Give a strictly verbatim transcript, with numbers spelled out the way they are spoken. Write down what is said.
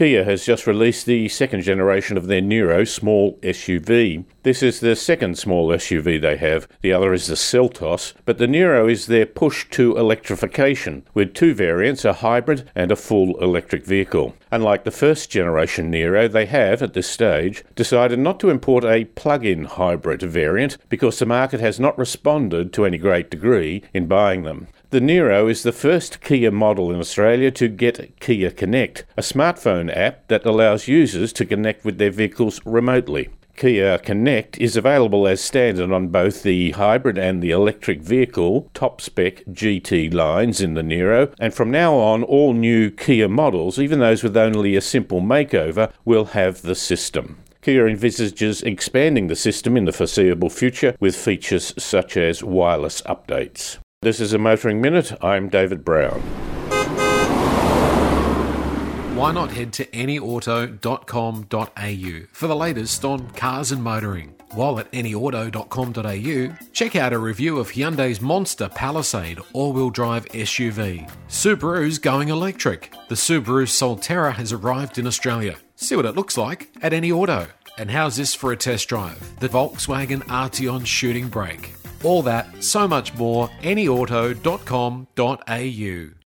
Kia has just released the second generation of their Niro small S U V. This is the second small S U V they have. The other is the Seltos, but the Niro is their push to electrification, with two variants, a hybrid and a full electric vehicle. Unlike the first generation Niro, they have, at this stage, decided not to import a plug-in hybrid variant because the market has not responded to any great degree in buying them. The Niro is the first Kia model in Australia to get Kia Connect, a smartphone app that allows users to connect with their vehicles remotely. Kia Connect is available as standard on both the hybrid and the electric vehicle top-spec G T lines in the Niro, and from now on all new Kia models, even those with only a simple makeover, will have the system. Kia envisages expanding the system in the foreseeable future with features such as wireless updates. This is a Motoring Minute. I'm David Brown. Why not head to any auto dot com dot a u for the latest on cars and motoring? While at any auto dot com dot a u, check out a review of Hyundai's Monster Palisade all-wheel drive S U V. Subaru's going electric. The Subaru Solterra has arrived in Australia. See what it looks like at Any Auto. And how's this for a test drive? The Volkswagen Arteon shooting brake. All that, so much more, any auto dot com dot a u.